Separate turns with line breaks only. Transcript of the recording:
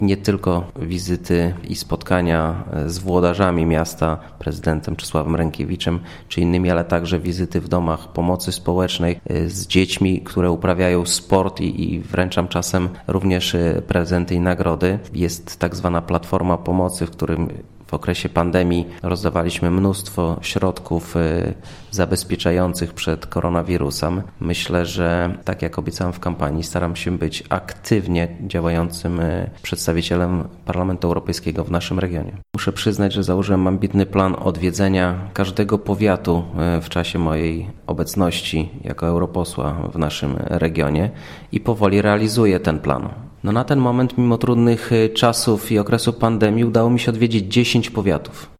Nie tylko wizyty i spotkania z włodarzami miasta, prezydentem Czesławem Rękiewiczem czy innymi, ale także wizyty w domach pomocy społecznej z dziećmi, które uprawiają sport i wręczam czasem również prezenty i nagrody. Jest tak zwana platforma pomocy, w którym w okresie pandemii rozdawaliśmy mnóstwo środków zabezpieczających przed koronawirusem. Myślę, że tak jak obiecałem w kampanii, staram się być aktywnie działającym przedstawicielem Parlamentu Europejskiego w naszym regionie. Muszę przyznać, że założyłem ambitny plan odwiedzenia każdego powiatu w czasie mojej obecności jako europosła w naszym regionie i powoli realizuję ten plan. Na ten moment, mimo trudnych czasów i okresu pandemii, udało mi się odwiedzić 10 powiatów.